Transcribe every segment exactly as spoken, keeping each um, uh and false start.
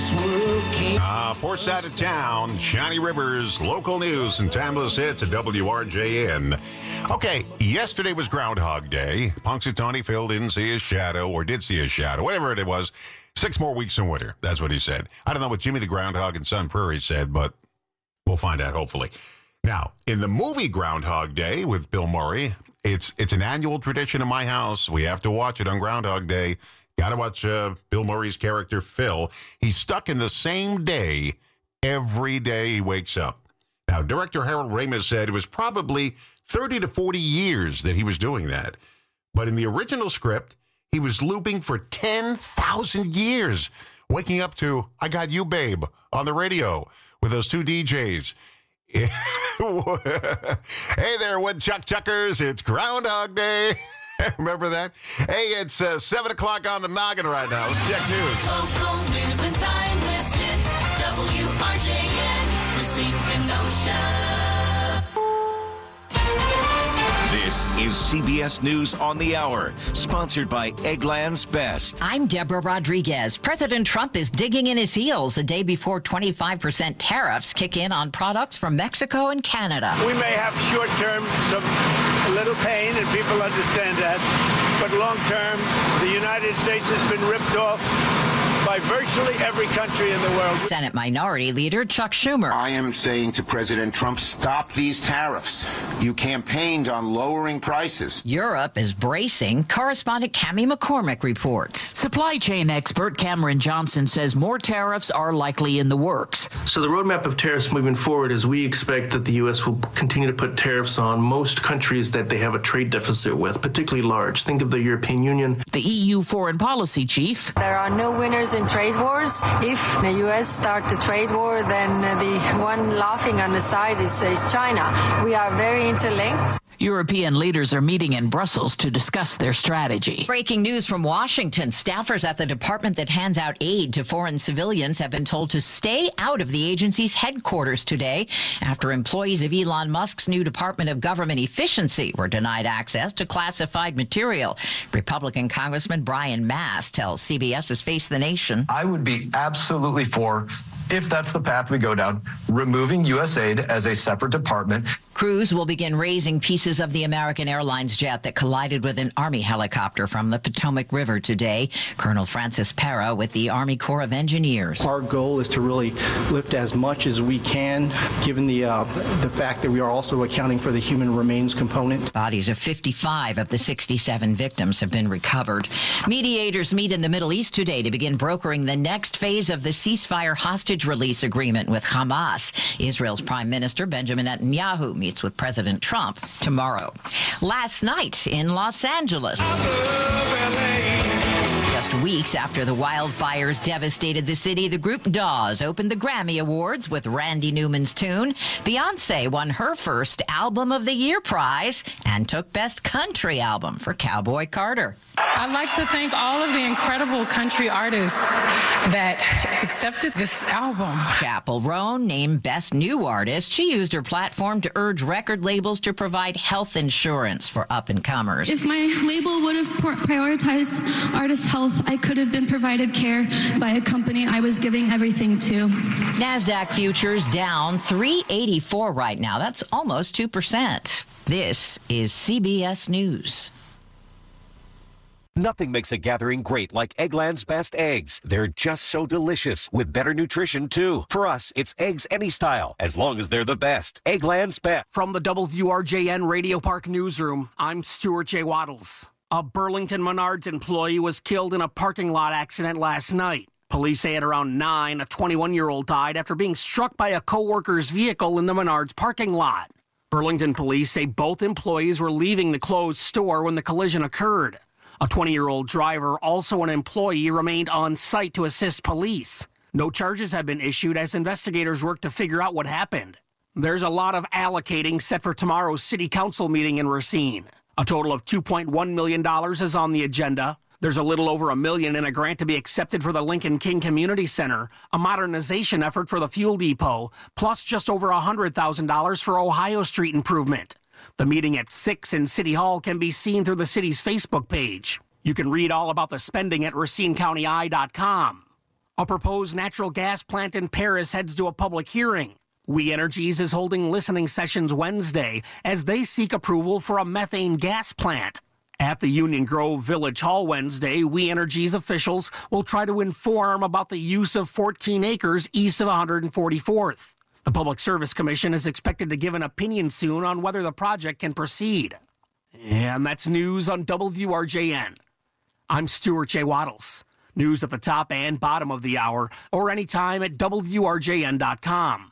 Uh, poor side of town, Johnny Rivers, local news and timeless hits at W R J N. Okay, yesterday was Groundhog Day. Punxsutawney Phil didn't see his shadow, or did see his shadow, whatever it was. Six more weeks in winter. That's what he said. I don't know what Jimmy the Groundhog and Sun Prairie said, but we'll find out, hopefully. Now, in the movie Groundhog Day with Bill Murray, it's it's an annual tradition in my house. We have to watch it on Groundhog Day. Got to watch uh, Bill Murray's character, Phil. He's stuck in the same day every day he wakes up. Now, director Harold Ramis said it was probably thirty to forty years that he was doing that. But in the original script, he was looping for ten thousand years, waking up to I Got You, Babe, on the radio with those two D Js. Hey there, Woodchuck Chuckers. It's Groundhog Day. Remember that? Hey, it's uh, seven o'clock on the noggin right now. Let's check news. Local news and timeless hits. W R J N, Racine, Kenosha. This is C B S News on the Hour, sponsored by Eggland's Best. I'm Deborah Rodriguez. President Trump is digging in his heels a day before twenty-five percent tariffs kick in on products from Mexico and Canada. We may have short-term some a little pain, and people understand that. But long-term, the United States has been ripped off by virtually every country in the world. Senate Minority Leader Chuck Schumer. I am saying to President Trump, stop these tariffs. You campaigned on lowering prices. Europe is bracing. Correspondent Cammie McCormick reports. Supply chain expert Cameron Johnson says more tariffs are likely in the works. So the roadmap of tariffs moving forward is we expect that the U S will continue to put tariffs on most countries that they have a trade deficit with, particularly large. Think of the European Union. The E U foreign policy chief. There are no winners in trade wars. If the U S start the trade war, then the one laughing on the side is, is China. We are very interlinked. European leaders are meeting in Brussels to discuss their strategy. Breaking news from Washington. Staffers at the department that hands out aid to foreign civilians have been told to stay out of the agency's headquarters today after employees of Elon Musk's new Department of Government Efficiency were denied access to classified material. Republican Congressman Brian Mast tells CBS's Face the Nation. I would be absolutely for, if that's the path we go down, removing U S A I D as a separate department. Crews will begin raising pieces of the American Airlines jet that collided with an Army helicopter from the Potomac River today. Colonel Francis Para with the Army Corps of Engineers. Our goal is to really lift as much as we can, given the uh, the fact that we are also accounting for the human remains component. Bodies of fifty-five of the sixty-seven victims have been recovered. Mediators meet in the Middle East today to begin brokering the next phase of the ceasefire hostage release agreement with Hamas. Israel's Prime Minister Benjamin Netanyahu meets with President Trump tomorrow. Last night in Los Angeles, just weeks after the wildfires devastated the city, the group Dawes opened the Grammy Awards with Randy Newman's tune. Beyoncé won her first Album of the Year prize and took Best Country Album for Cowboy Carter. I'd like to thank all of the incredible country artists that accepted this album. Chappell Roan named Best New Artist. She used her platform to urge record labels to provide health insurance for up-and-comers. If my label would have prioritized artist health, I could have been provided care by a company I was giving everything to. NASDAQ futures down three eighty-four right now. That's almost two percent. This is C B S News. Nothing makes a gathering great like Eggland's Best eggs. They're just so delicious, with better nutrition, too. For us, it's eggs any style, as long as they're the best. Eggland's Best. From the W R J N Radio Park Newsroom, I'm Stuart J. Waddles. A Burlington Menards employee was killed in a parking lot accident last night. Police say at around nine, a twenty-one-year-old died after being struck by a co-worker's vehicle in the Menards parking lot. Burlington police say both employees were leaving the closed store when the collision occurred. A twenty-year-old driver, also an employee, remained on site to assist police. No charges have been issued as investigators work to figure out what happened. There's a lot of allocating set for tomorrow's city council meeting in Racine. A total of two point one million dollars is on the agenda. There's a little over a million in a grant to be accepted for the Lincoln King Community Center, a modernization effort for the fuel depot, plus just over one hundred thousand dollars for Ohio Street improvement. The meeting at six in City Hall can be seen through the city's Facebook page. You can read all about the spending at Racine County Eye dot com. A proposed natural gas plant in Paris heads to a public hearing. We Energies is holding listening sessions Wednesday as they seek approval for a methane gas plant. At the Union Grove Village Hall Wednesday, We Energies officials will try to inform about the use of fourteen acres east of one hundred forty-fourth. The Public Service Commission is expected to give an opinion soon on whether the project can proceed. And that's news on W R J N. I'm Stuart J. Waddles. News at the top and bottom of the hour, or anytime at W R J N dot com.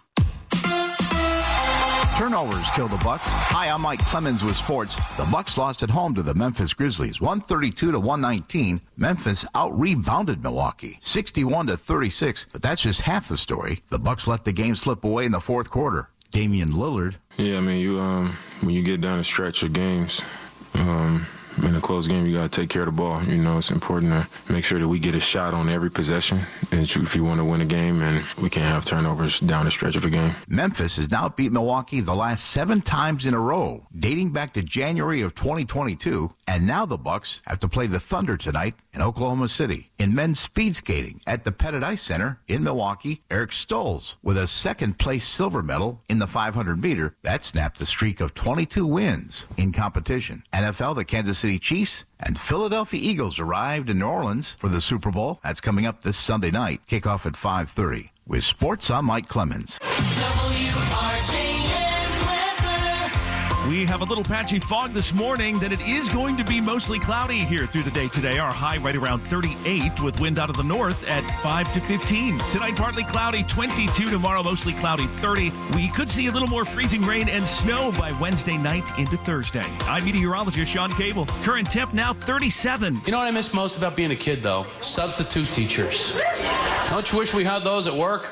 Turnovers kill the Bucks. Hi, I'm Mike Clemens with sports. The Bucks lost at home to the Memphis Grizzlies, one thirty-two to one nineteen. Memphis out-rebounded Milwaukee, sixty-one to thirty-six. But that's just half the story. The Bucks let the game slip away in the fourth quarter. Damian Lillard. Yeah, I mean, you um, when you get down a stretch of games, um, in a close game, you got to take care of the ball. You know, it's important to make sure that we get a shot on every possession if you want to win a game, and we can't have turnovers down the stretch of a game. Memphis has now beat Milwaukee the last seven times in a row, dating back to January of twenty twenty-two, and now the Bucks have to play the Thunder tonight in Oklahoma City. In men's speed skating at the Pettit Ice Center in Milwaukee, Eric Stolz with a second-place silver medal in the five hundred meter. That snapped a streak of twenty-two wins in competition. N F L, the Kansas City Chiefs and Philadelphia Eagles arrived in New Orleans for the Super Bowl. That's coming up this Sunday night. Kickoff at five thirty. With sports, I'm Mike Clemens. W R J N weather. We have a little patchy fog this morning, then it is going to be mostly cloudy here through the day today. Our high right around thirty-eight with wind out of the north at five to fifteen. Tonight, partly cloudy, twenty-two. Tomorrow, mostly cloudy, thirty. We could see a little more freezing rain and snow by Wednesday night into Thursday. I'm meteorologist Sean Cable. Current temp now thirty-seven. You know what I miss most about being a kid, though? Substitute teachers. Don't you wish we had those at work?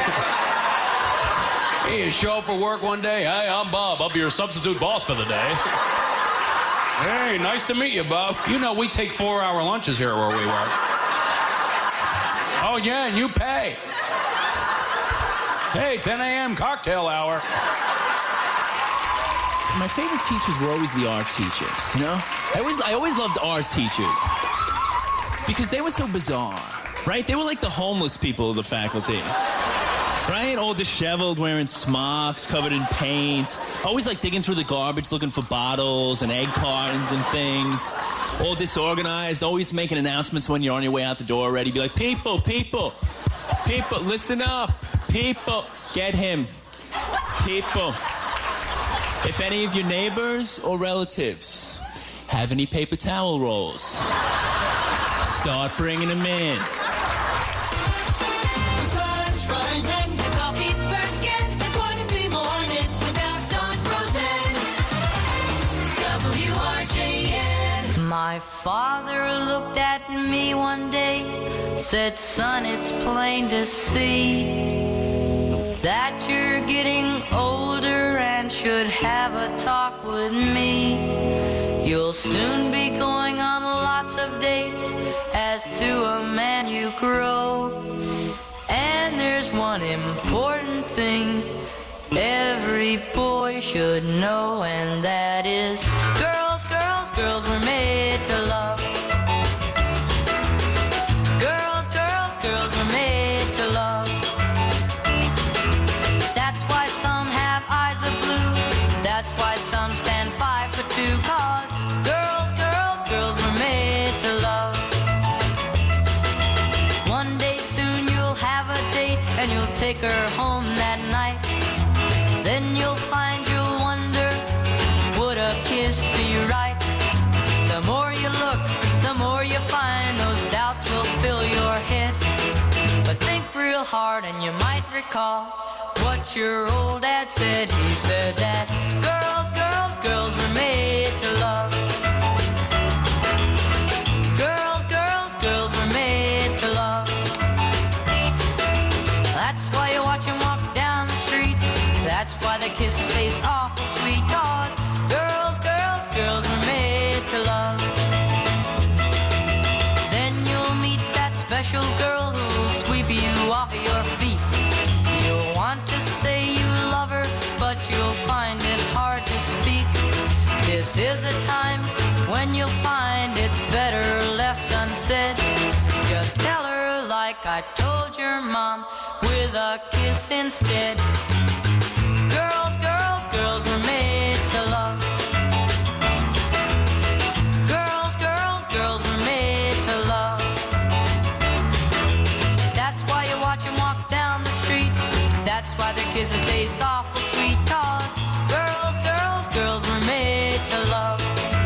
Hey, you show up for work one day. Hey, I'm Bob. I'll be your substitute boss for the day. Hey, nice to meet you, Bob. You know we take four-hour lunches here where we work. Oh, yeah, and you pay. Hey, ten a.m. cocktail hour. My favorite teachers were always the art teachers, you know? I always, I always loved art teachers because they were so bizarre, right? They were like the homeless people of the faculty. Right? All disheveled, wearing smocks, covered in paint. Always like digging through the garbage, looking for bottles and egg cartons and things. All disorganized, always making announcements when you're on your way out the door already. Be like, people, people, people, listen up. People, get him. People. If any of your neighbors or relatives have any paper towel rolls, start bringing them in. My father looked at me one day, said, son, it's plain to see that you're getting older and should have a talk with me. You'll soon be going on lots of dates as to a man you grow. And there's one important thing every boy should know, and that is girls, girls, girls were made to love. Girls, girls, girls were made to love. That's why some have eyes of blue. That's why some stand five foot two. Cause girls, girls, girls were made to love. One day soon you'll have a date and you'll take her home that night. Then you'll find you'll wonder, would a kiss be right? The more you look, the more you find those doubts will fill your head. But think real hard and you might recall what your old dad said. He said that girls, girls, girls were made to love. Girls, girls, girls were made to love. That's why you watch them walk down the street. That's why the kisses taste awful sweet. Cause girls, girls, girls were made to love. Then you'll meet that special girl who'll sweep you off of your feet. You'll want to say you love her, but you'll find it hard to speak. This is a time when you'll find it's better left unsaid. Just tell her like like I told your mom, with a kiss instead. Girls, girls, girls were made to love. Girls, girls, girls were made to love. That's why you watch them walk down the street. That's why their kisses taste awful sweet. Cause girls, girls, girls were made to love.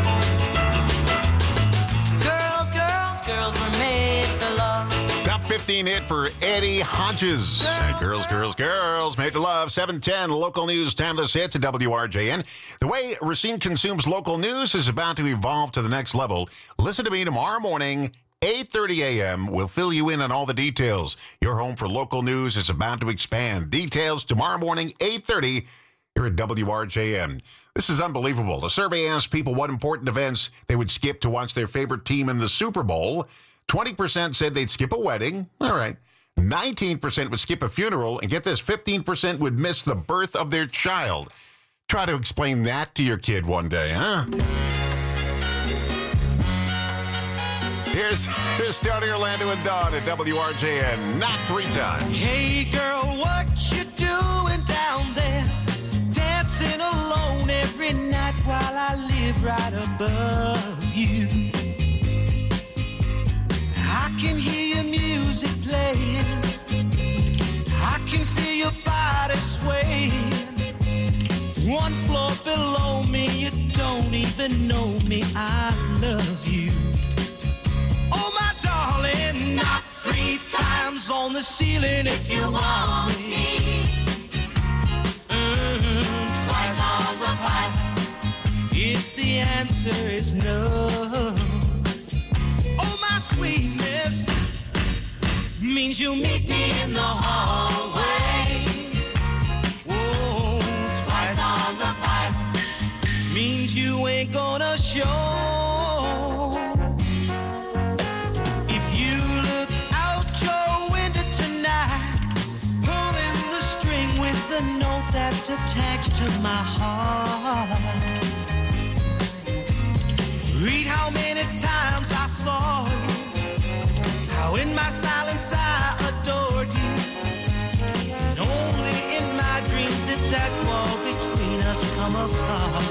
Girls, girls, girls were made to love. Top fifteen hit for Eddie Hodges. And girls, girls, girls, made to love. seven ten, local news, timeless hits at W R J N. The way Racine consumes local news is about to evolve to the next level. Listen to me tomorrow morning, eight thirty a.m. We'll fill you in on all the details. Your home for local news is about to expand. Details tomorrow morning, eight thirty, here at W R J N. This is unbelievable. A survey asked people what important events they would skip to watch their favorite team in the Super Bowl. twenty percent said they'd skip a wedding. All right. nineteen percent would skip a funeral. And get this, fifteen percent would miss the birth of their child. Try to explain that to your kid one day, huh? Here's, here's Tony Orlando and Dawn at W R J N. Not three times. Hey girl, what you doing down there? Dancing alone every night while I live right above you. I can hear your music playing. I can feel your body swaying. One floor below me, you don't even know me. I love you. Oh, my darling, not three times on the ceiling if you want me. Mm, twice on the pipe if the answer is no. Oh, my sweetness means you'll meet me in the hallway. Whoa, twice on the pipe means you ain't gonna show. If you look out your window tonight, pulling the string with the note that's attached to my heart. Read how many times I saw you, how in my silence I adored you, and only in my dreams did that wall between us come apart.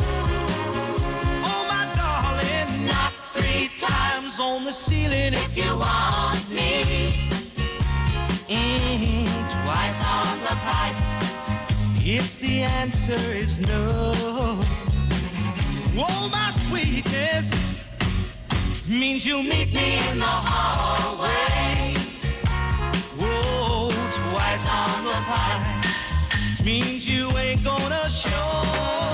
Oh, my darling, not three times on the ceiling if you want me. Mm-hmm, twice on the pipe if the answer is no. Oh, my sweetness means you'll meet me in the hallway. Whoa, twice on the pipe means you ain't gonna show.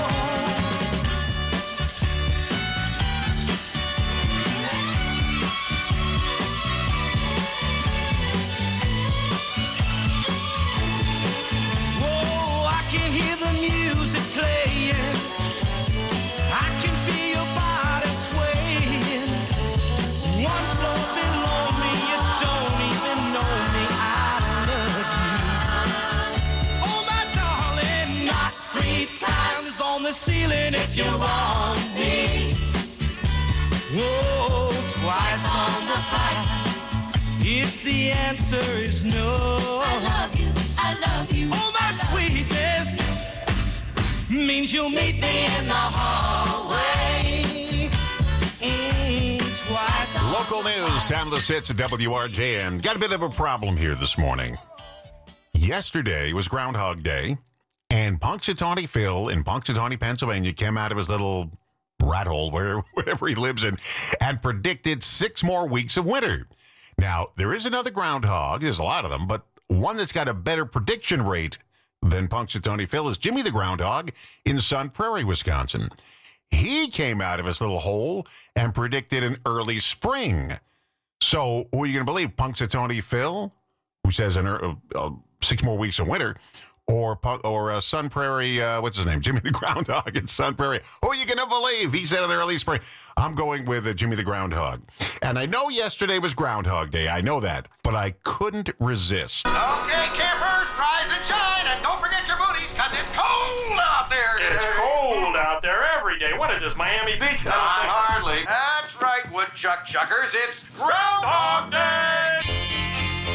Whoa, I can hear the music playing. I can feel your body swaying. One floor below me, you don't even know me. I love you. Oh, my darling, not three times on the ceiling if you want me. Whoa, twice on the pipe if the answer is no. I love you, I love you. Oh, my sweetness means you'll meet me in the hallway. Mm, twice. Local news, timeless hits at W R J N. Got a bit of a problem here this morning. Yesterday was Groundhog Day, and Punxsutawney Phil in Punxsutawney, Pennsylvania, came out of his little rat hole, where, wherever he lives in, and predicted six more weeks of winter. Now, there is another groundhog, there's a lot of them, but one that's got a better prediction rate than Punxsutawney Phil is Jimmy the Groundhog in Sun Prairie, Wisconsin. He came out of his little hole and predicted an early spring. So who are you going to believe, Punxsutawney Phil, who says an, uh, uh, six more weeks of winter, or or uh, Sun Prairie, uh, what's his name, Jimmy the Groundhog in Sun Prairie? Who are you going to believe? He said an early spring. I'm going with uh, Jimmy the Groundhog. And I know yesterday was Groundhog Day. I know that. But I couldn't resist. Okay, campers, rise and shine, and don't forget your booties, because it's cold out there today. It's cold out there every day. What is this, Miami Beach? Not hardly. That's right, woodchuck chuckers. It's Groundhog Day!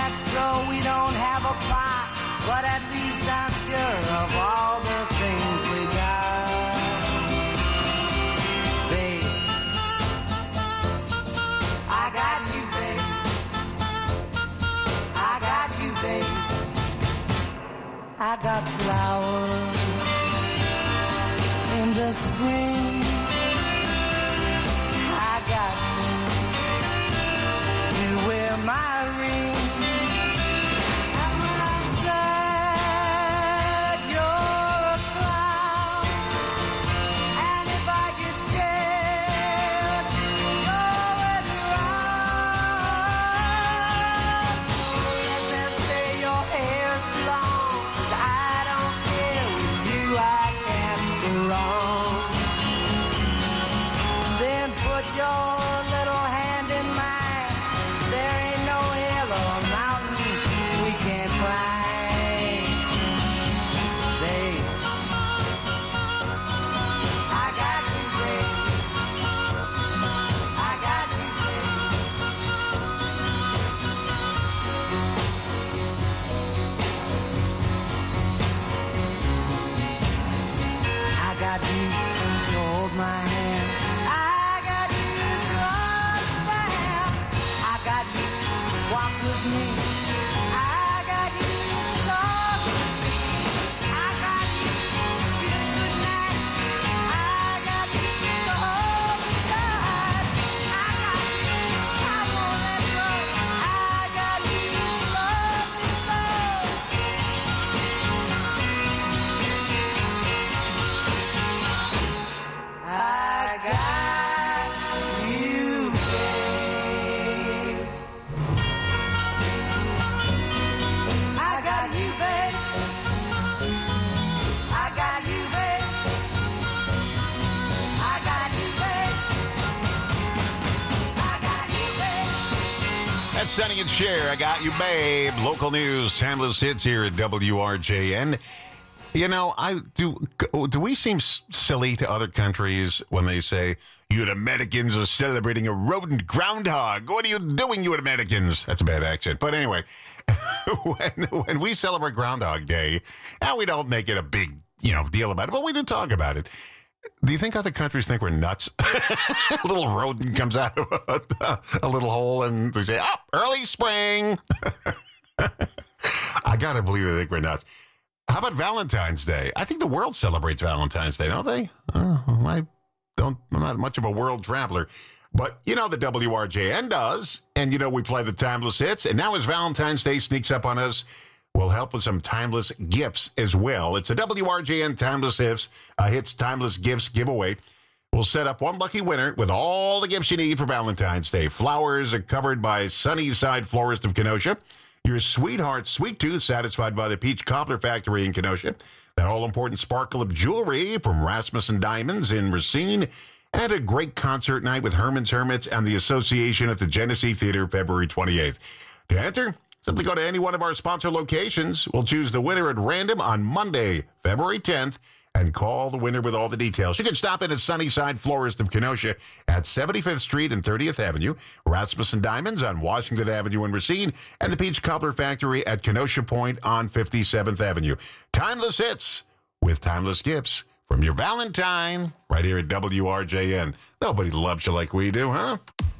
that's so we don't have a pot, but at least I'm sure of all the things we got. Babe, I got you, babe. I got you, babe. I got flowers in the spring. I got you to wear my ring. And when I'm sad, you're a clown. And if I get scared, you're always around. So let them say your hair's too long, 'cause I don't care. With you I can't go wrong. Then put your little hand in mine. There ain't no hill or mountain we can't climb. Babe, I got you, babe. I got you, babe. I got you to hold my hand. I got you to understand. I got you to walk with me. I got you to talk with me. I got you to kiss goodnight. I got you to hold me tight. I got you, I won't let go. I got you to love me so. I got you, babe. I got you, babe. I got you, babe. I got you, babe. I got you, babe. That's Sonny and Cher. I got you, babe. Local news, timeless hits here at W R J N. You know, I do. Do we seem s- silly to other countries when they say, "You Americans are celebrating a rodent groundhog"? What are you doing, you Americans? That's a bad accent. But anyway, when, when we celebrate Groundhog Day, and we don't make it a big, you know, deal about it, but we do talk about it. Do you think other countries think we're nuts? A little rodent comes out of a, a little hole, and they say, "Oh, early spring." I gotta believe they think we're nuts. How about Valentine's Day? I think the world celebrates Valentine's Day, don't they? Uh, I don't. I'm not much of a world traveler, but you know the W R J N does, and you know we play the timeless hits. And now as Valentine's Day sneaks up on us, we'll help with some timeless gifts as well. It's a W R J N Timeless Hits uh, Hits Timeless Gifts giveaway. We'll set up one lucky winner with all the gifts you need for Valentine's Day. Flowers are covered by Sunnyside Florist of Kenosha. Your sweetheart sweet tooth satisfied by the Peach Cobbler Factory in Kenosha. That all-important sparkle of jewelry from Rasmussen Diamonds in Racine. And a great concert night with Herman's Hermits and the Association at the Genesee Theater February twenty-eighth. To enter, simply go to any one of our sponsor locations. We'll choose the winner at random on Monday, February tenth. And call the winner with all the details. You can stop in at Sunnyside Florist of Kenosha at seventy-fifth Street and thirtieth Avenue, Rasmussen Diamonds on Washington Avenue in Racine, and the Peach Cobbler Factory at Kenosha Point on fifty-seventh Avenue. Timeless hits with timeless gifts from your Valentine right here at W R J N. Nobody loves you like we do, huh?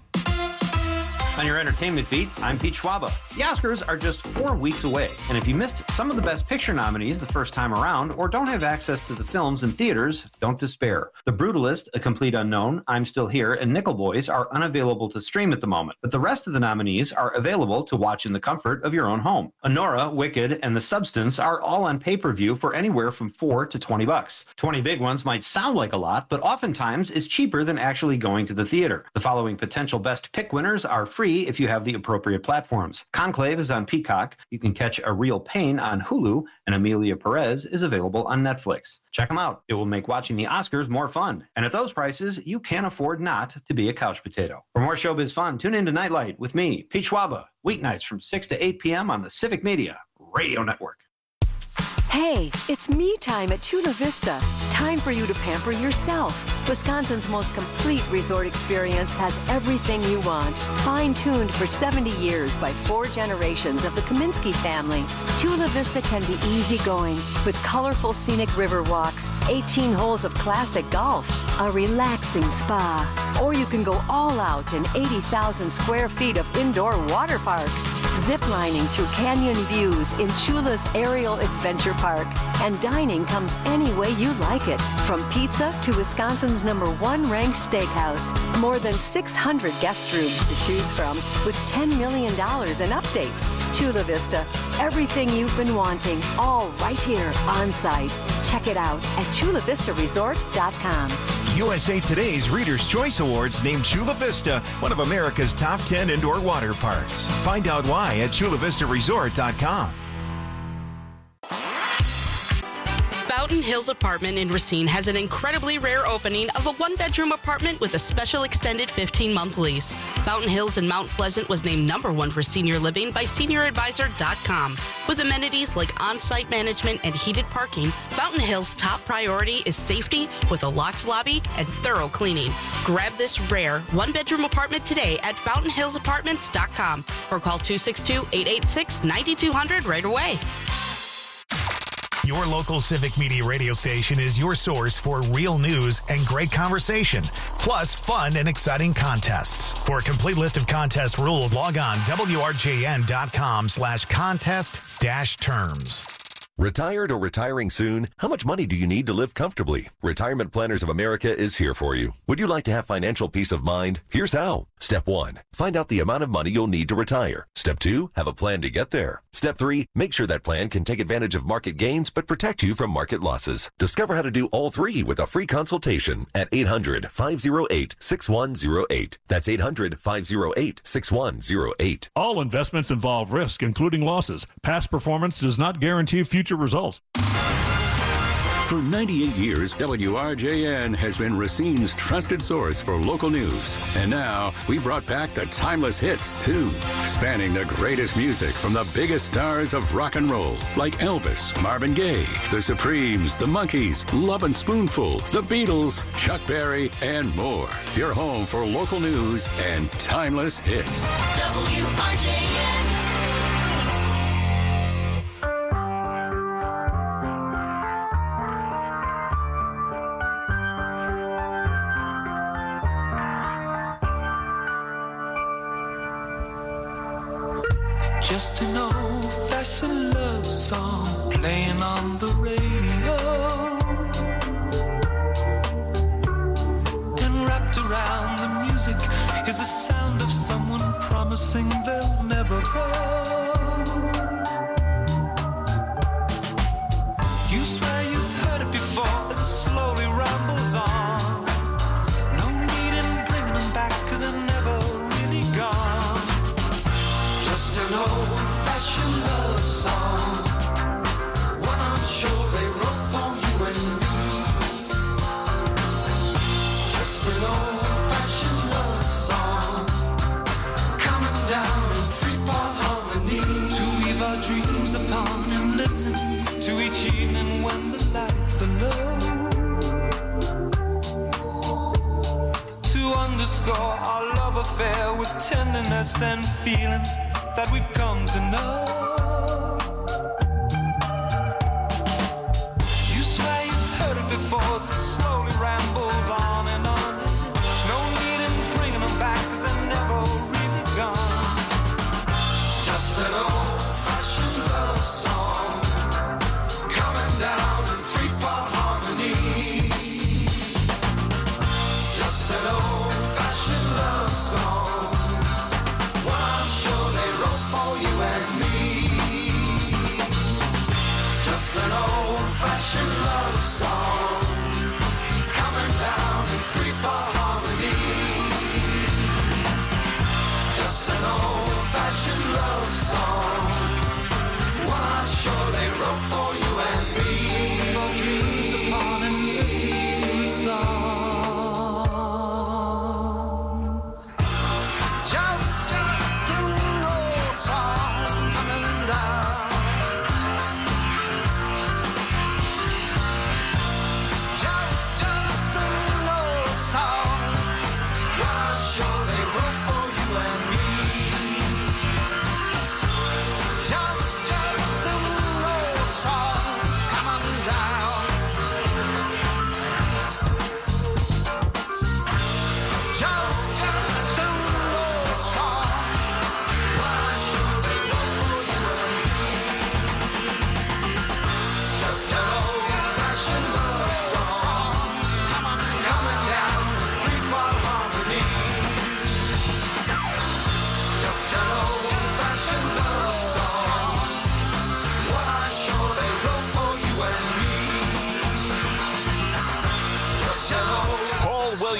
On your entertainment beat, I'm Pete Schwaba. The Oscars are just four weeks away, and if you missed some of the Best Picture nominees the first time around or don't have access to the films in theaters, don't despair. The Brutalist, A Complete Unknown, I'm Still Here, and Nickel Boys are unavailable to stream at the moment, but the rest of the nominees are available to watch in the comfort of your own home. Honora, Wicked, and The Substance are all on pay-per-view for anywhere from four to twenty bucks. twenty big ones might sound like a lot, but oftentimes is cheaper than actually going to the theater. The following potential Best Pick winners are free if you have the appropriate platforms. Conclave is on Peacock. You can catch A Real Pain on Hulu, and Amelia Perez is available on Netflix. Check them out. It will make watching the Oscars more fun. And at those prices, you can't afford not to be a couch potato. For more showbiz fun, tune in to Nightlight with me, Pete Schwaba, weeknights from six to eight p.m. on the Civic Media Radio Network. Hey, it's me time at Chula Vista. Time for you to pamper yourself. Wisconsin's most complete resort experience has everything you want. Fine-tuned for seventy years by four generations of the Kaminsky family. Chula Vista can be easygoing with colorful scenic river walks, eighteen holes of classic golf, a relaxing spa. Or you can go all out in eighty thousand square feet of indoor water park. Ziplining through canyon views in Chula's Aerial Adventure Park. And dining comes any way you like it. From pizza to Wisconsin's number one ranked steakhouse. More than six hundred guest rooms to choose from with ten million dollars in updates. Chula Vista, everything you've been wanting, all right here on site. Check it out at chula vista resort dot com. U S A Today's Reader's Choice Awards named Chula Vista one of America's top ten indoor water parks. Find out why at chula vista resort dot com. Fountain Hills Apartment in Racine has an incredibly rare opening of a one-bedroom apartment with a special extended fifteen-month lease. Fountain Hills in Mount Pleasant was named number one for senior living by senior advisor dot com. With amenities like on-site management and heated parking, Fountain Hills' top priority is safety with a locked lobby and thorough cleaning. Grab this rare one-bedroom apartment today at fountain hills apartments dot com or call two six two, eight eight six, nine two zero zero right away. Your local Civic Media radio station is your source for real news and great conversation, plus fun and exciting contests. For a complete list of contest rules, log on W R J N dot com slash contest dash terms. Retired or retiring soon? How much money do you need to live comfortably? Retirement Planners of America is here for you. Would you like to have financial peace of mind? Here's how. Step one, find out the amount of money you'll need to retire. Step two, have a plan to get there. Step three, make sure that plan can take advantage of market gains but protect you from market losses. Discover how to do all three with a free consultation at eight hundred, five oh eight, six one oh eight. That's eight hundred, five oh eight, six one oh eight. All investments involve risk, including losses. Past performance does not guarantee future results. For ninety-eight years, W R J N has been Racine's trusted source for local news. And now, we brought back the timeless hits, too. Spanning the greatest music from the biggest stars of rock and roll, like Elvis, Marvin Gaye, The Supremes, The Monkees, Lovin' Spoonful, The Beatles, Chuck Berry, and more. Your home for local news and timeless hits. W R J N. Just an old-fashioned love song playing on the radio, and wrapped around the music is the sound of someone promising they'll never go. You swear you've heard it before as it slowly rambles on. No need in bringing them back 'cause they're never really gone. Just an old-fashioned love song, one I'm sure they wrote for you and me. Just an old-fashioned love song, coming down in three-part harmony. To weave our dreams upon and listen to each evening when the lights are low. To underscore our love affair with tenderness and feelings that we've come to know. You swear you've heard it before as it slowly rambles on and on. No need in bringing them back 'cause they're never really gone. Just an old-fashioned love song, coming down in three-part harmony. Just an old-fashioned love song, one I'm sure they wrote for you and me.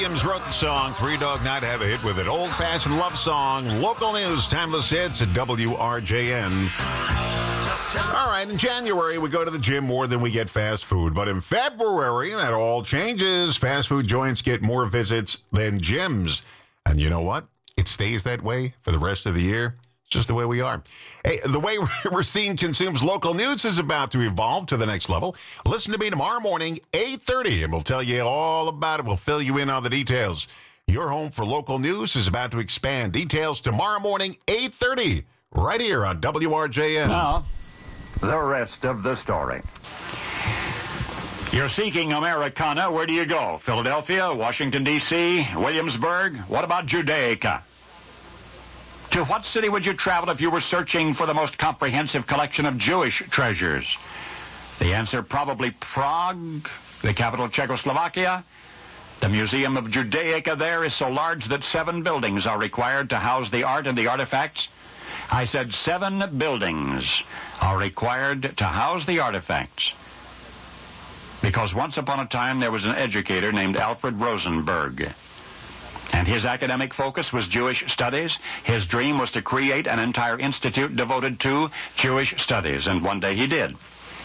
Williams wrote the song. Three Dog Night have a hit with it. Old-fashioned love song. Local news, timeless hits at W R J N. All right, in January, we go to the gym more than we get fast food. But in February, that all changes. Fast food joints get more visits than gyms. And you know what? It stays that way for the rest of the year. It's just the way we are. Hey, the way Racine consumes local news is about to evolve to the next level. Listen to me tomorrow morning, eight thirty, and we'll tell you all about it. We'll fill you in on the details. Your home for local news is about to expand. Details tomorrow morning, eight thirty, right here on W R J N. Now, the rest of the story. You're seeking Americana. Where do you go? Philadelphia, Washington, D C, Williamsburg? What about Judaica? To what city would you travel if you were searching for the most comprehensive collection of Jewish treasures? The answer, probably Prague, the capital of Czechoslovakia. The Museum of Judaica there is so large that seven buildings are required to house the art and the artifacts. I said seven buildings are required to house the artifacts. Because once upon a time there was an educator named Alfred Rosenberg. And his academic focus was Jewish studies. His dream was to create an entire institute devoted to Jewish studies, and one day he did.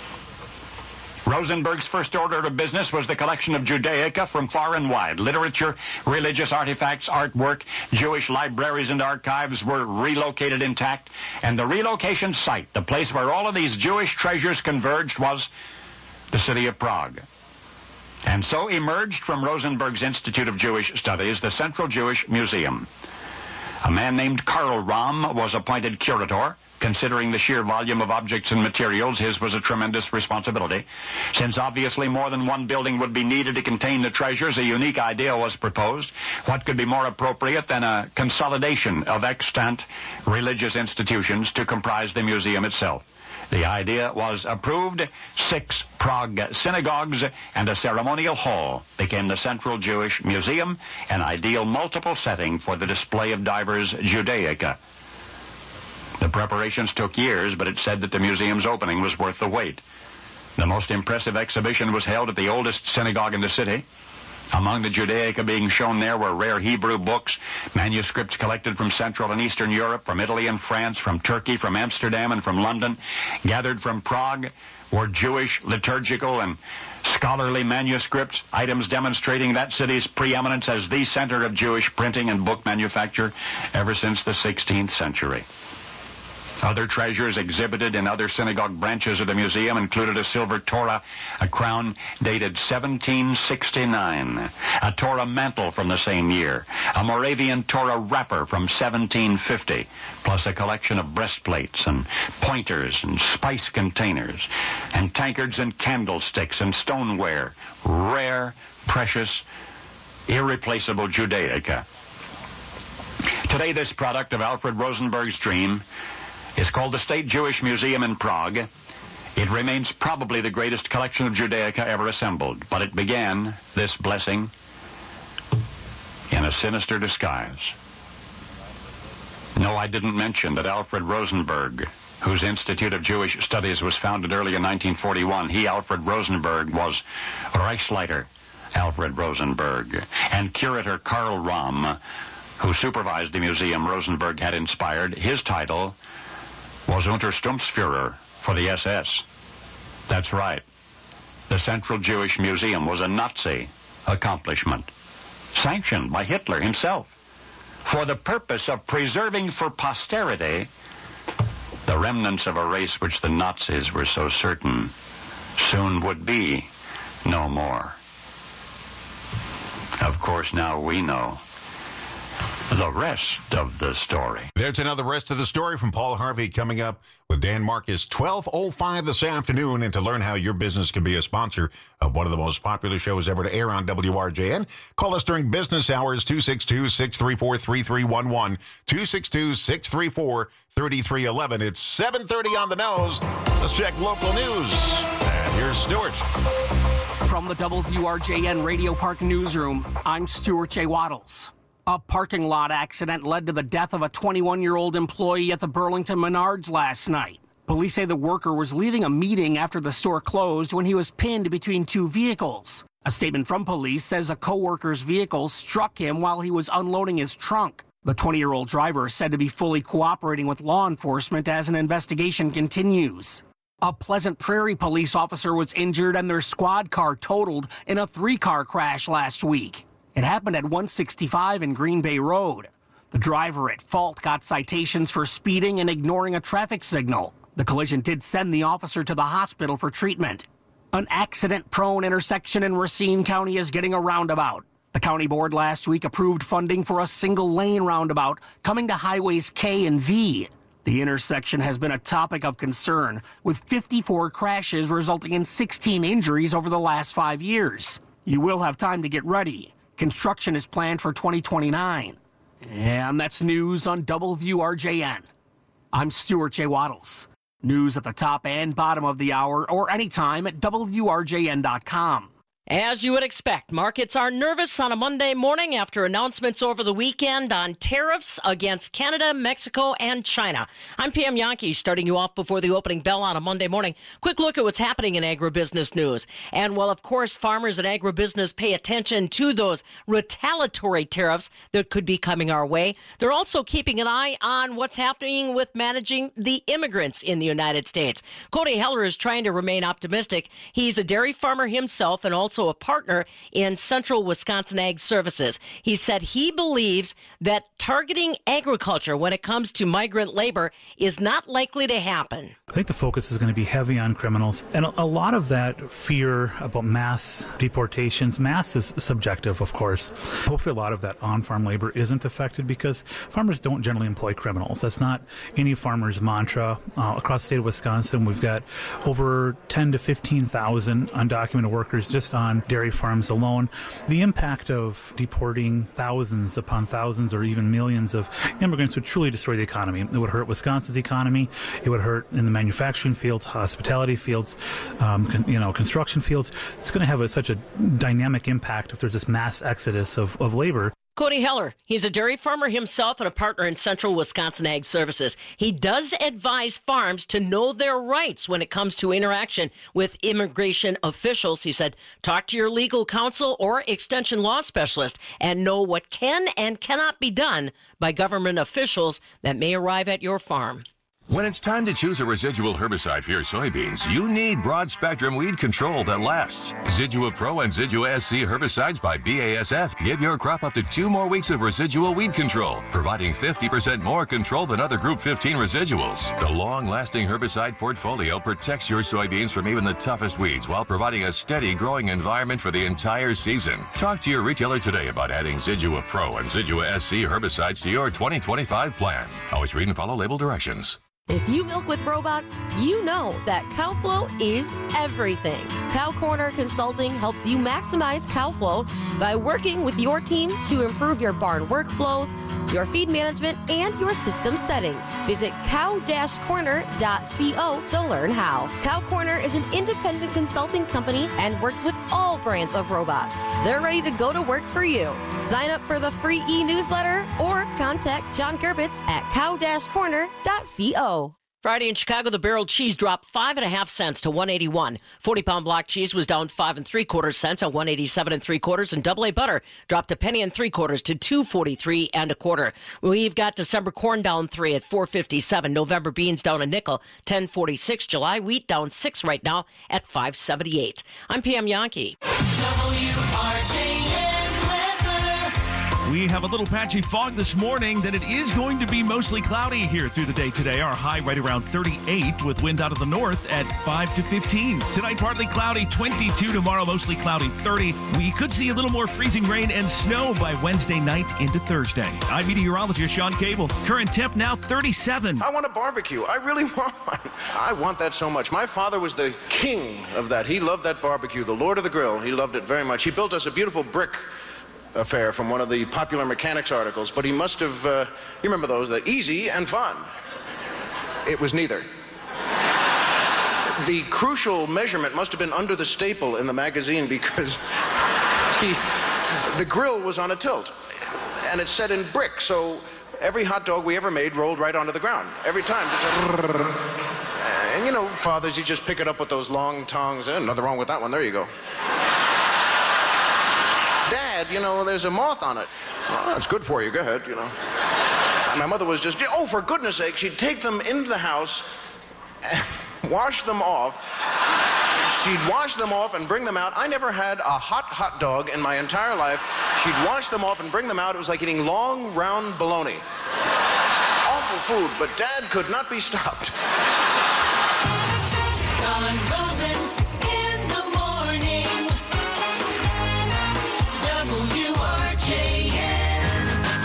Rosenberg's first order of business was the collection of Judaica from far and wide. Literature, religious artifacts, artwork, Jewish libraries and archives were relocated intact. And the relocation site, the place where all of these Jewish treasures converged, was the city of Prague. And so emerged from Rosenberg's Institute of Jewish Studies the Central Jewish Museum. A man named Karl Rahm was appointed curator. Considering the sheer volume of objects and materials, his was a tremendous responsibility. Since obviously more than one building would be needed to contain the treasures, a unique idea was proposed. What could be more appropriate than a consolidation of extant religious institutions to comprise the museum itself? The idea was approved. Six Prague synagogues and a ceremonial hall became the Central Jewish Museum, an ideal multiple setting for the display of divers Judaica. The preparations took years, but it said that the museum's opening was worth the wait. The most impressive exhibition was held at the oldest synagogue in the city. Among the Judaica being shown there were rare Hebrew books, manuscripts collected from Central and Eastern Europe, from Italy and France, from Turkey, from Amsterdam, and from London. Gathered from Prague were Jewish liturgical and scholarly manuscripts, items demonstrating that city's preeminence as the center of Jewish printing and book manufacture ever since the sixteenth century. Other treasures exhibited in other synagogue branches of the museum included a silver Torah, a crown dated seventeen sixty-nine, a Torah mantle from the same year, a Moravian Torah wrapper from seventeen fifty, plus a collection of breastplates and pointers and spice containers, and tankards and candlesticks and stoneware, rare, precious, irreplaceable Judaica. Today, this product of Alfred Rosenberg's dream is called the State Jewish Museum in Prague. It remains probably the greatest collection of Judaica ever assembled, but it began, this blessing, in a sinister disguise. No, I didn't mention that Alfred Rosenberg, whose Institute of Jewish Studies was founded early in nineteen forty-one, he, Alfred Rosenberg, was Reichsleiter Alfred Rosenberg, and curator Karl Rahm, who supervised the museum Rosenberg had inspired. His title was Untersturmführer for the S S. That's right. The Central Jewish Museum was a Nazi accomplishment, sanctioned by Hitler himself, for the purpose of preserving for posterity the remnants of a race which the Nazis were so certain soon would be no more. Of course, now we know the rest of the story. There's another rest of the story from Paul Harvey coming up with Dan Marcus, twelve oh five this afternoon. And to learn how your business can be a sponsor of one of the most popular shows ever to air on W R J N, call us during business hours, two six two, six three four, three three one one, two six two, six three four, three three one one. It's seven thirty on the nose. Let's check local news. And here's Stuart. From the W R J N Radio Park Newsroom, I'm Stuart J. Waddles. A parking lot accident led to the death of a twenty-one-year-old employee at the Burlington Menards last night. Police say the worker was leaving a meeting after the store closed when he was pinned between two vehicles. A statement from police says a co-worker's vehicle struck him while he was unloading his trunk. The twenty-year-old driver is said to be fully cooperating with law enforcement as an investigation continues. A Pleasant Prairie police officer was injured and their squad car totaled in a three-car crash last week. It happened at one sixty-five in Green Bay Road. The driver at fault got citations for speeding and ignoring a traffic signal. The collision did send the officer to the hospital for treatment. An accident-prone intersection in Racine County is getting a roundabout. The county board last week approved funding for a single-lane roundabout coming to highways K and V. The intersection has been a topic of concern, with fifty-four crashes resulting in sixteen injuries over the last five years. You will have time to get ready. Construction is planned for twenty twenty-nine. And that's news on W R J N. I'm Stuart J. Waddles. News at the top and bottom of the hour or anytime at W R J N dot com. As you would expect, markets are nervous on a Monday morning after announcements over the weekend on tariffs against Canada, Mexico, and China. I'm Pam Yankee, starting you off before the opening bell on a Monday morning. Quick look at what's happening in agribusiness news. And while, of course, farmers and agribusiness pay attention to those retaliatory tariffs that could be coming our way, they're also keeping an eye on what's happening with managing the immigrants in the United States. Cody Heller is trying to remain optimistic. He's a dairy farmer himself and also a partner in Central Wisconsin Ag Services. He said he believes that targeting agriculture when it comes to migrant labor is not likely to happen. I think the focus is going to be heavy on criminals. And a lot of that fear about mass deportations, mass is subjective, of course. Hopefully a lot of that on-farm labor isn't affected because farmers don't generally employ criminals. That's not any farmer's mantra. Uh, across the state of Wisconsin, we've got over ten to fifteen thousand undocumented workers just on dairy farms alone. The impact of deporting thousands upon thousands or even millions of immigrants would truly destroy the economy. It would hurt Wisconsin's economy. It would hurt in the manufacturing fields, hospitality fields, um, con, you know, construction fields. It's going to have a, such a dynamic impact if there's this mass exodus of, of labor. Cody Heller, he's a dairy farmer himself and a partner in Central Wisconsin Ag Services. He does advise farms to know their rights when it comes to interaction with immigration officials. He said, talk to your legal counsel or extension law specialist and know what can and cannot be done by government officials that may arrive at your farm. When it's time to choose a residual herbicide for your soybeans, you need broad-spectrum weed control that lasts. Zidua Pro and Zidua S C herbicides by B A S F give your crop up to two more weeks of residual weed control, providing fifty percent more control than other Group fifteen residuals. The long-lasting herbicide portfolio protects your soybeans from even the toughest weeds while providing a steady growing environment for the entire season. Talk to your retailer today about adding Zidua Pro and Zidua S C herbicides to your twenty twenty-five plan. Always read and follow label directions. If you milk with robots, you know that CowFlow is everything. Cow Corner Consulting helps you maximize cow flow by working with your team to improve your barn workflows, your feed management, and your system settings. Visit cow corner dot co to learn how. Cow Corner is an independent consulting company and works with all brands of robots. They're ready to go to work for you. Sign up for the free e-newsletter or contact John Gerbitz at cow corner dot co. Friday in Chicago, the barrel cheese dropped five and a half cents to one eighty-one. forty pound block cheese was down five and three quarters cents at one eighty-seven and three quarters, and double A butter dropped a penny and three quarters to two forty-three and a quarter. We've got December corn down three at four fifty-seven. November beans down a nickel, ten forty-six. July wheat down six right now at five seventy-eight. I'm Pam Yankee. W R J N. We have a little patchy fog this morning, then it is going to be mostly cloudy here through the day today. Our high right around thirty-eight with wind out of the north at five to fifteen. Tonight, partly cloudy, twenty-two. Tomorrow, mostly cloudy, thirty. We could see a little more freezing rain and snow by Wednesday night into Thursday. I'm meteorologist Sean Cable. Current temp now thirty-seven. I want a barbecue. I really want one. I want that so much. My father was the king of that. He loved that barbecue, the Lord of the Grill. He loved it very much. He built us a beautiful brick affair from one of the Popular Mechanics articles, but he must have, uh, you remember those, the easy and fun. It was neither. The crucial measurement must have been under the staple in the magazine because he, the grill was on a tilt, and it's set in brick, so every hot dog we ever made rolled right onto the ground. Every time. Just like, and you know, fathers, you just pick it up with those long tongs. Eh, nothing wrong with that one. There you go. Dad, you know, there's a moth on it. Well, that's good for you. Go ahead, you know. And my mother was just, oh, for goodness sake, she'd take them into the house and wash them off. She'd wash them off and bring them out. I never had a hot hot dog in my entire life. She'd wash them off and bring them out. It was like eating long, round bologna. Awful food, but Dad could not be stopped. Don Rosen in the morning. W R J N.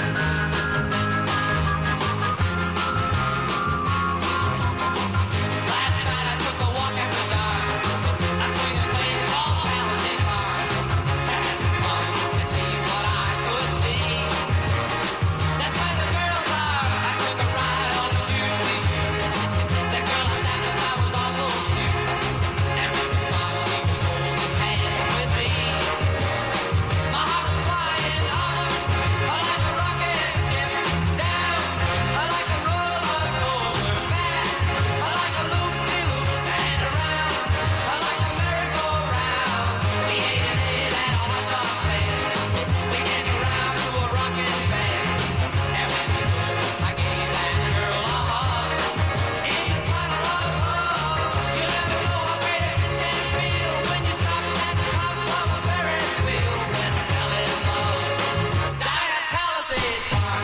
Last night I took a walk after dark. I swing a place called Palisade Park. To have some fun and see what I could see. That's where the girls are. I took a ride on a shooting. That girl I sat beside was awful cute. And when we stopped, she was holding hands with me. My heart was flying on her, like a rocket ship. Down, like a roller coaster. Fast, like a loop-de-loop. And around, like a merry-go-round. We ate and ate at a hot dog stand. We danced around to a rockin' band. And when we could, I gave that girl a hug. In the tunnel of love, you never know how great it can feel when you stop at the top of a Ferris wheel. When I fell in love, died at Palisades Park.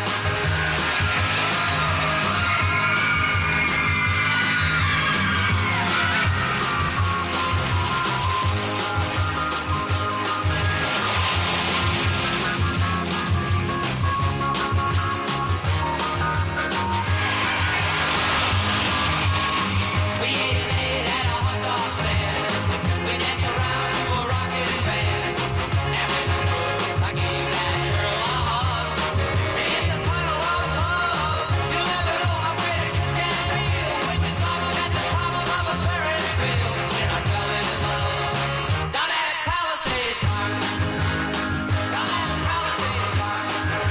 We ate and ate at a hot dog stand. We danced around to a rockin' band. And when we could, I gave that girl a hug. In the tunnel of love, you'll never know how great it can feel when you stop at the top of a Ferris wheel. When I fell in love, down at Palisades Park. Down at Palisades Park.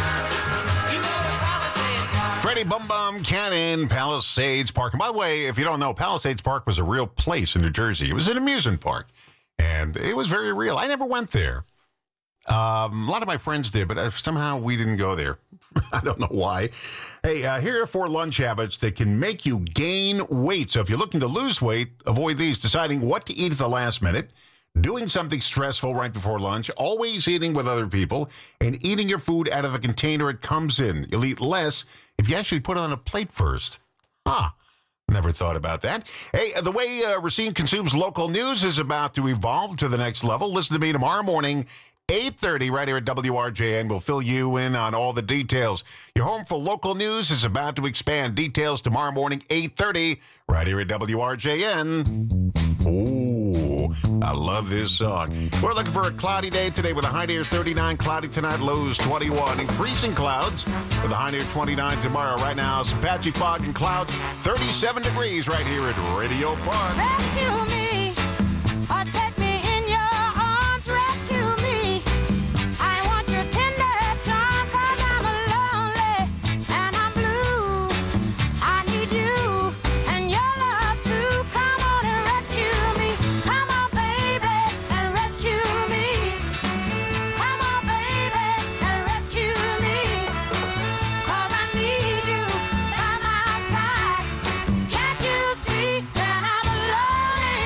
You go to Palisades Park. Freddie Bum Bum Cannon, Palisades Park. And by the way, if you don't know, Palisades Park was a real place in New Jersey. It was an amusement park, and it was very real. I never went there. Um, a lot of my friends did, but uh, somehow we didn't go there. I don't know why. Hey, uh, here are four lunch habits that can make you gain weight. So if you're looking to lose weight, avoid these. Deciding what to eat at the last minute, doing something stressful right before lunch, always eating with other people, and eating your food out of a container it comes in. You'll eat less if you actually put it on a plate first. Huh. Never thought about that. Hey, the way uh, Racine consumes local news is about to evolve to the next level. Listen to me tomorrow morning, eight thirty, right here at W R J N. We'll fill you in on all the details. Your home for local news is about to expand. Details tomorrow morning, eight thirty, right here at W R J N. Ooh, I love this song. We're looking for a cloudy day today with a high near thirty-nine, cloudy tonight, lows twenty-one. Increasing clouds with a high near twenty-nine tomorrow. Right now, some patchy fog and clouds, thirty-seven degrees right here at Radio Park. Rescue me, or take me in your arms, rescue me. I want your tender charm, 'cause I'm lonely and I'm blue. I need you and your love too. Come on and rescue me. Come on, baby, and rescue me. Come on, baby, and rescue me. 'Cause I need you by my side. Can't you see that I'm lonely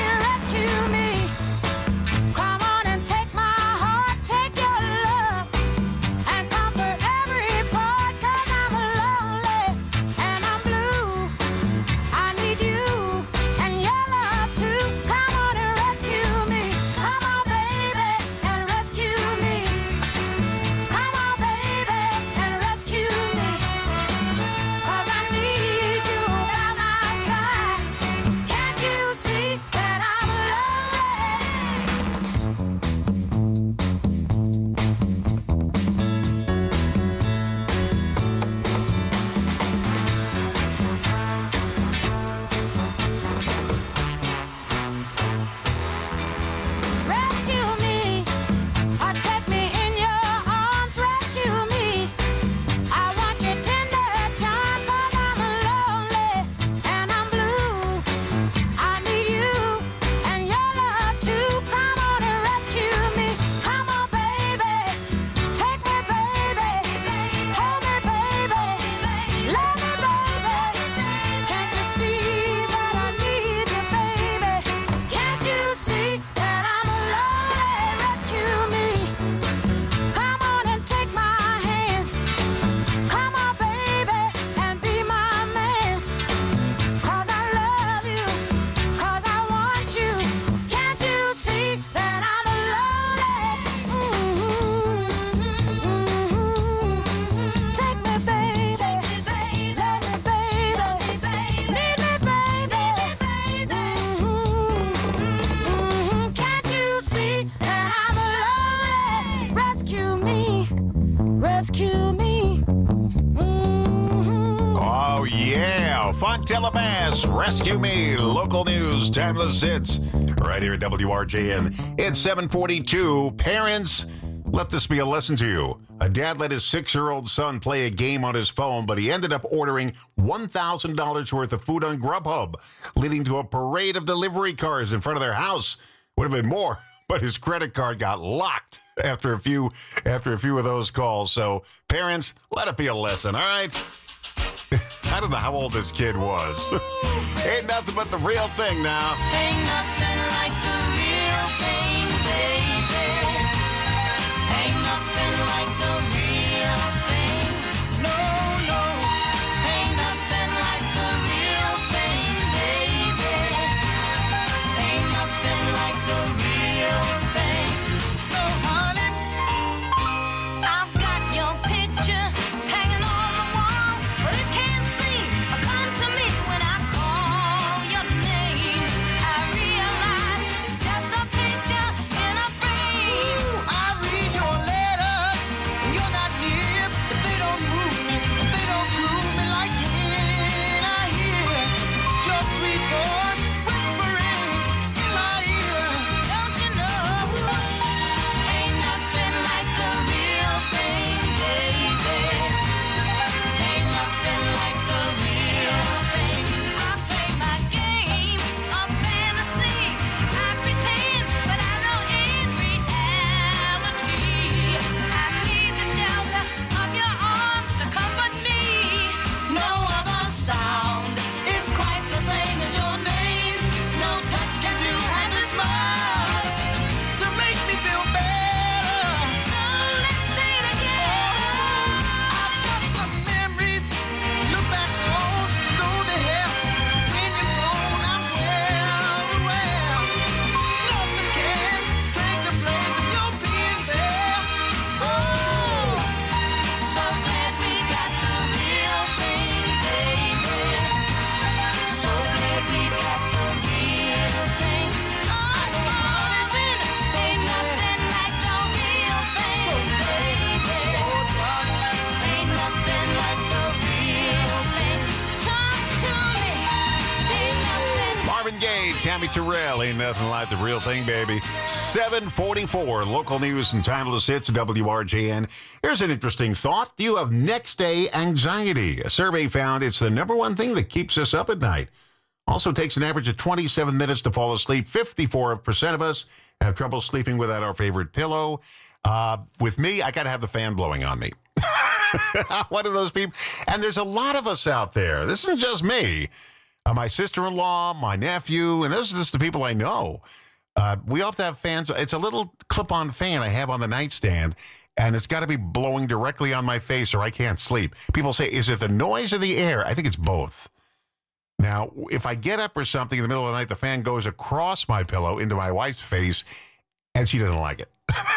rescue me. Mm-hmm. Oh, yeah. Fontella Bass, Rescue Me. Local news, timeless hits. Right here at W R J N. It's seven forty-two. Parents, let this be a lesson to you. A dad let his six-year-old son play a game on his phone, but he ended up ordering one thousand dollars worth of food on Grubhub, leading to a parade of delivery cars in front of their house. Would have been more, but his credit card got locked after a few after a few of those calls. So, parents, let it be a lesson, all right? I don't know how old this kid was. Ain't nothing but the real thing now. Ain't nothing like the real thing, baby. Ain't nothing like the real thing. No, no. Ain't nothing like the real thing, baby. Ain't nothing like the real thing. No, honey. I've got your picture hanging on the wall, but it can't see or come to me when I call your name. I realize it's just a picture in a frame. I read your letters when you're not near, but they don't move me, they don't move me like when I hear your sweet voice whispering in my ear. Don't you know? Ain't nothing like the real thing, baby. Ain't nothing like the real thing. I play my game of fantasy. I pretend, but I know in reality I need the shelter of your arms to comfort me. No other sound is quite the same as your name. No touch can do half as much to make me feel better. So let's stay together. I've got some memories. Look back on, though they have. When you're gone, I'm well aware. Nothing can take the place of your being there. Oh, so glad we got the real thing, baby. So glad we got the real thing. Oh, darling, ain't nothing like the real thing, baby. Ain't nothing like the real thing. Talk to me. Ain't nothing. Marvin Gaye, Tammy Terrell, ain't nothing like the real thing, baby. seven forty-four, local news and timeless hits, W R J N. Here's an interesting thought. Do you have next day anxiety? A survey found it's the number one thing that keeps us up at night. Also takes an average of twenty-seven minutes to fall asleep. fifty-four percent of us have trouble sleeping without our favorite pillow. Uh, with me, I got to have the fan blowing on me. One of those people. And there's a lot of us out there. This isn't just me. Uh, my sister-in-law, my nephew, and those are just the people I know. Uh, we all have to have fans. It's a little clip-on fan I have on the nightstand, and it's got to be blowing directly on my face or I can't sleep. People say, is it the noise or the air? I think it's both. Now, if I get up or something in the middle of the night, the fan goes across my pillow into my wife's face, and she doesn't like it.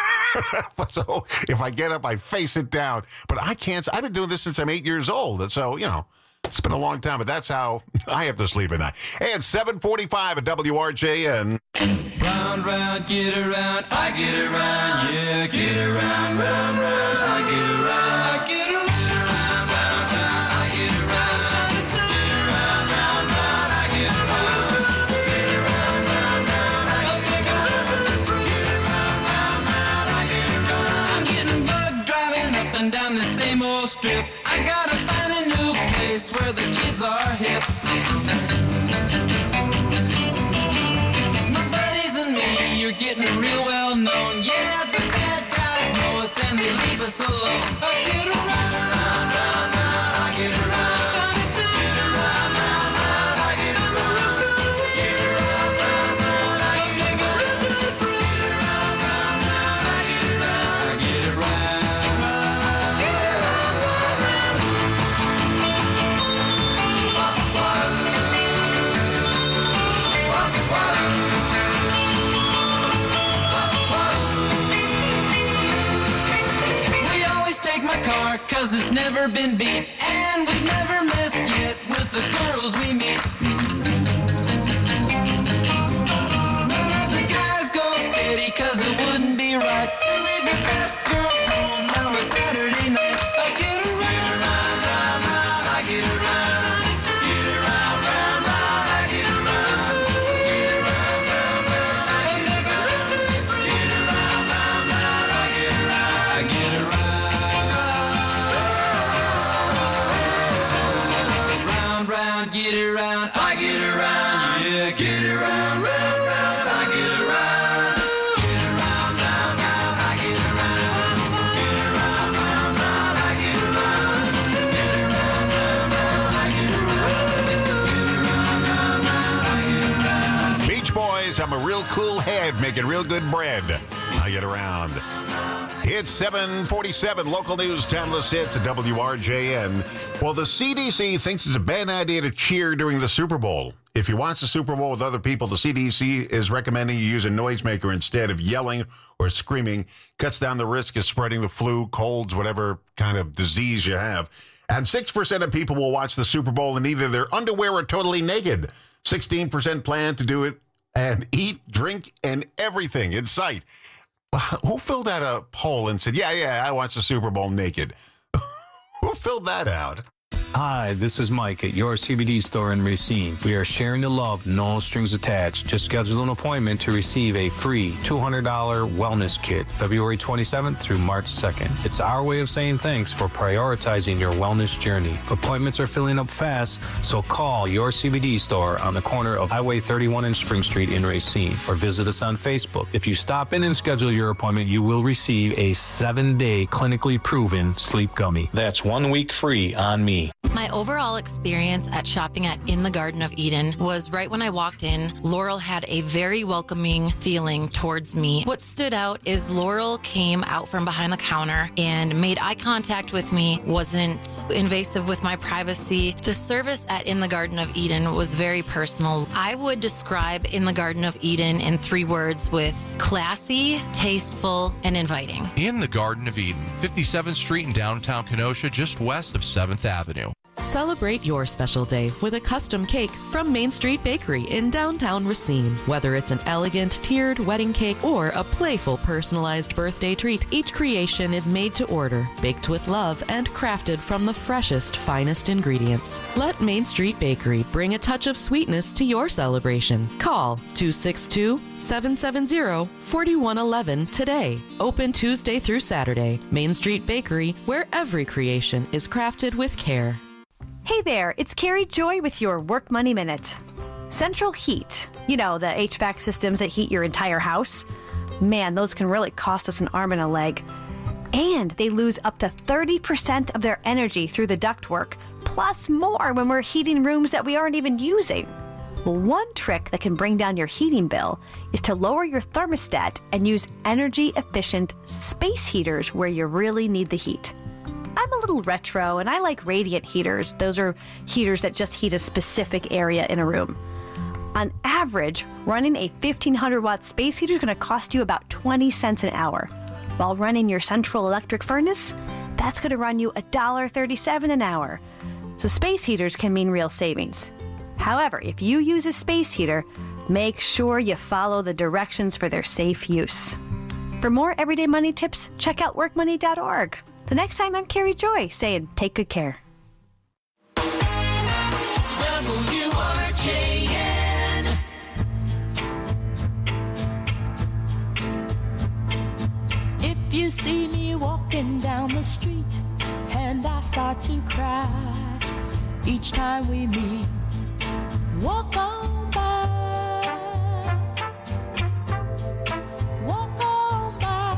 So if I get up, I face it down. But I can't. I've been doing this since I'm eight years old. And so, you know, it's been a long time, but that's how I have to sleep at night. Hey, it's seven forty-five at W R J N. Round, round, get around, I get around, yeah, get around, round, round, I get around, I get around, round, round, round, I get around, get around, round, round, I get around, get around, round, round, I get around, get around, round, round, I get around. I'm getting bugged driving up and down the same old strip. I gotta find a new place where the kids are hip. You're getting real well known. Yeah, the bad guys know us and they leave us alone. I get around, round, round, round, I get around. Get around, round, round, I get around. Get around, round, round, I get around. Get around, round, round, I get around. Get around, get around, round, round. Car, cause it's never been beat, and we've never missed yet with the girls we meet. None of the guys go steady, cause it wouldn't be right to leave your best girl home on a Saturday night. boys. I'm a real cool head making real good bread. I get around. It's seven forty-seven. Local news, timeless hits at W R J N. Well, the C D C thinks it's a bad idea to cheer during the Super Bowl. If you watch the Super Bowl with other people, the C D C is recommending you use a noisemaker instead of yelling or screaming. Cuts down the risk of spreading the flu, colds, whatever kind of disease you have. And six percent of people will watch the Super Bowl in either their underwear or totally naked. sixteen percent plan to do it and eat, drink, and everything in sight. Who filled out a poll and said, yeah, yeah, I watched the Super Bowl naked? Who filled that out? Hi, this is Mike at your C B D store in Racine. We are sharing the love, no strings attached. Just schedule an appointment to receive a free two hundred dollars wellness kit, February twenty-seventh through March second. It's our way of saying thanks for prioritizing your wellness journey. Appointments are filling up fast, so call your C B D store on the corner of Highway thirty-one and Spring Street in Racine, or visit us on Facebook. If you stop in and schedule your appointment, you will receive a seven-day clinically proven sleep gummy. That's one week free on me. My overall experience at shopping at In the Garden of Eden was right when I walked in, Laurel had a very welcoming feeling towards me. What stood out is Laurel came out from behind the counter and made eye contact with me, wasn't invasive with my privacy. The service at In the Garden of Eden was very personal. I would describe In the Garden of Eden in three words with classy, tasteful, and inviting. In the Garden of Eden, fifty-seventh Street in downtown Kenosha, just west of seventh Avenue. Celebrate your special day with a custom cake from Main Street Bakery in downtown Racine. Whether it's an elegant tiered wedding cake or a playful personalized birthday treat, each creation is made to order, baked with love, and crafted from the freshest, finest ingredients. Let Main Street Bakery bring a touch of sweetness to your celebration. Call two six two, seven seven zero, four one one one today. Open Tuesday through Saturday. Main Street Bakery, where every creation is crafted with care. Hey there, it's Carrie Joy with your Work Money Minute. Central heat, you know, the H V A C systems that heat your entire house. Man, those can really cost us an arm and a leg. And they lose up to thirty percent of their energy through the ductwork, plus more when we're heating rooms that we aren't even using. Well, one trick that can bring down your heating bill is to lower your thermostat and use energy-efficient space heaters where you really need the heat. I'm a little retro and I like radiant heaters. Those are heaters that just heat a specific area in a room. On average, running a fifteen hundred watt space heater is going to cost you about twenty cents an hour. While running your central electric furnace, that's going to run you one dollar and thirty-seven cents an hour. So space heaters can mean real savings. However, if you use a space heater, make sure you follow the directions for their safe use. For more everyday money tips, check out work money dot org. The next time, I'm Carrie Joy saying, take good care. W R J N. If you see me walking down the street and I start to cry each time we meet, walk on by. Walk on by.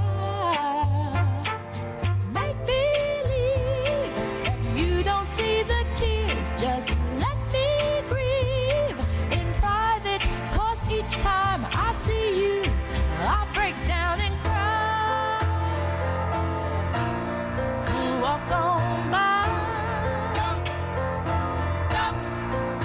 Make believe that you don't see the tears. Just let me grieve in private, 'cause each time I see you, I break down and cry. You walk on by. Don't stop.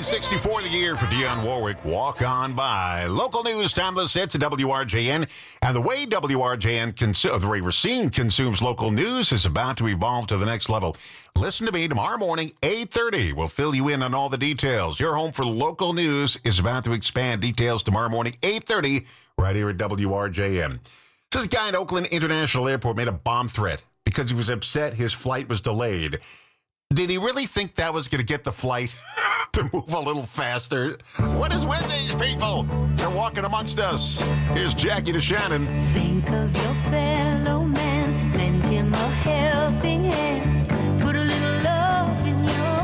sixty-four the year for Dionne Warwick. Walk on by. Local news, timeless hits at W R J N. And the way W R J N, consu- the way Racine consumes local news is about to evolve to the next level. Listen to me tomorrow morning, eight thirty. We'll fill you in on all the details. Your home for local news is about to expand. Details tomorrow morning, eight thirty, right here at W R J N. This guy at Oakland International Airport made a bomb threat because he was upset his flight was delayed. Did he really think that was going to get the flight to move a little faster? What is with these people? They're walking amongst us. Here's Jackie DeShannon. Think of your fellow man, lend him a helping hand, put a little love in your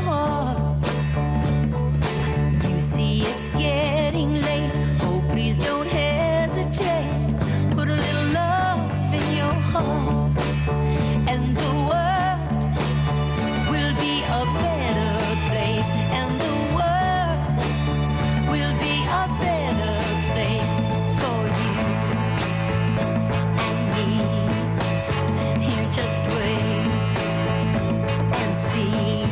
heart. You see it's getting late, oh please don't hesitate, put a little love in your heart, and the world will be a better place, and the world will be a better place for you and me. Here, just wait and see.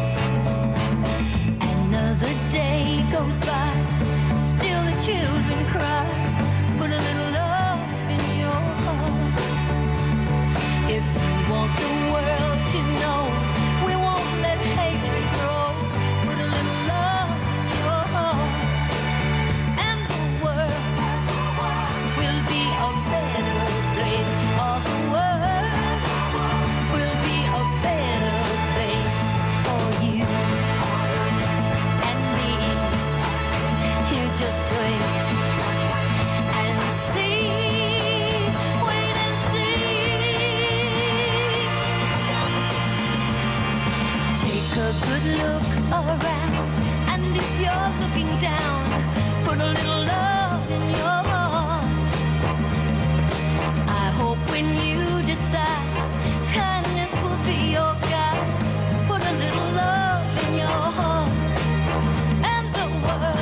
Another day goes by, still the children cry. Put a little love in your heart. If you want the world to know, we won't let hatred grow. Put a little love in your heart, and the world will be a better place. All the world will be a better place for you and me. Here, just wait and see. Wait and see. Take a good look around, and if you're looking down, put a little love in your heart. I hope when you decide, kindness will be your guide. Put a little love in your heart, and the world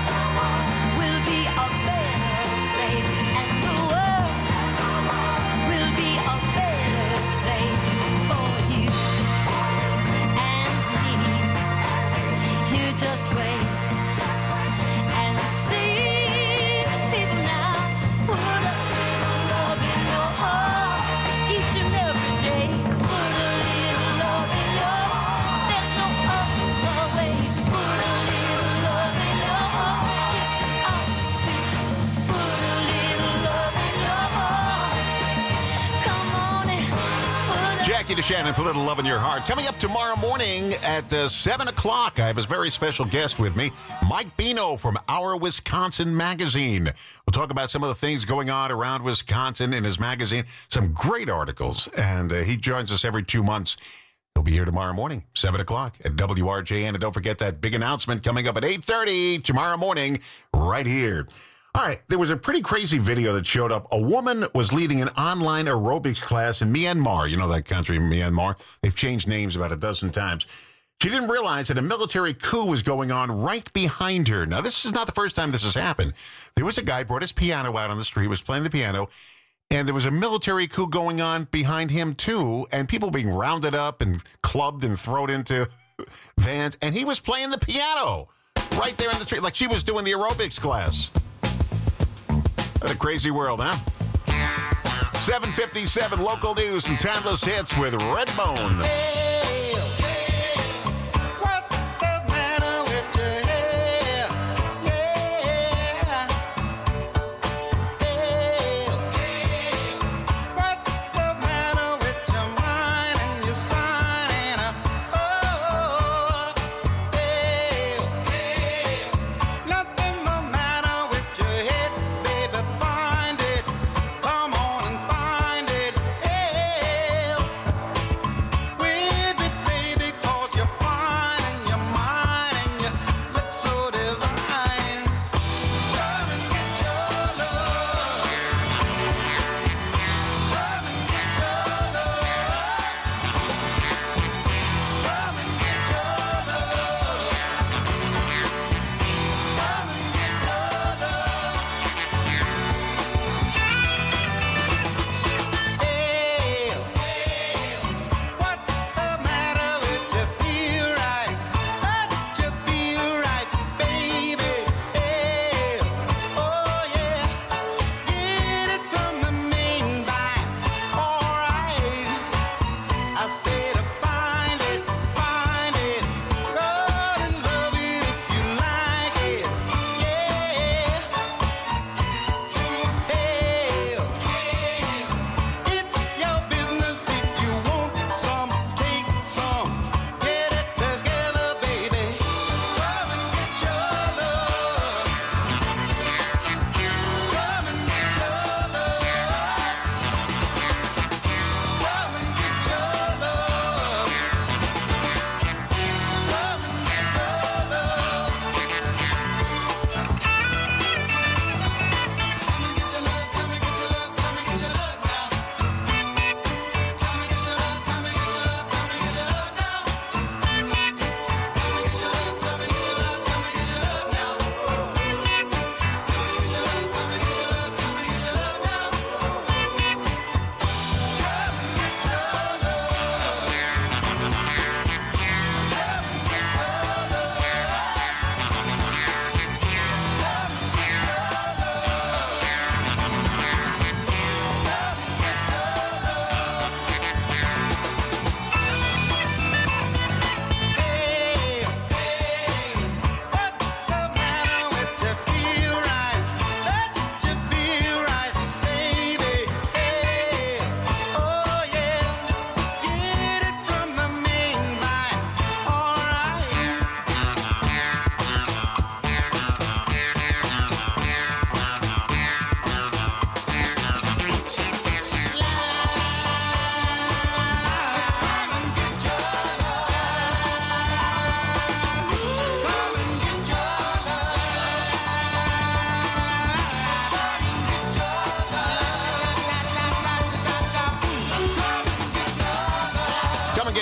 will be a better place, and the world will be a better place for you and me. Here, just wait and see. People now, put a little love in your heart each and every day. Put a little love in your heart. There's no other way. Put a little love in your heart. You ought to put a little love in your heart. Come on and put a Jackie DeShannon, put a little love in your heart. Coming up tomorrow morning at uh, seven o'clock, I have a very special guest with me, Mike Bino from Our Wisconsin Magazine. We'll talk about some of the things going on around Wisconsin in his magazine. Some great articles, and uh, he joins us every two months. He'll be here tomorrow morning, seven o'clock at W R J N. And don't forget that big announcement coming up at eight thirty tomorrow morning right here. All right, there was a pretty crazy video that showed up. A woman was leading an online aerobics class in Myanmar. You know that country, Myanmar? They've changed names about a dozen times. She didn't realize that a military coup was going on right behind her. Now, this is not the first time this has happened. There was a guy brought his piano out on the street, was playing the piano, and there was a military coup going on behind him, too, and people being rounded up and clubbed and thrown into vans, and he was playing the piano right there in the street, like she was doing the aerobics class. What a crazy world, huh? seven fifty-seven local news and timeless hits with Redbone. With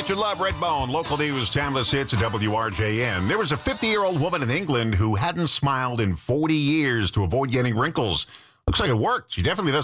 What You Love, Redbone, local news, timeless hits at W R J N. There was a fifty-year-old woman in England who hadn't smiled in forty years to avoid getting wrinkles. Looks like it worked. She definitely doesn't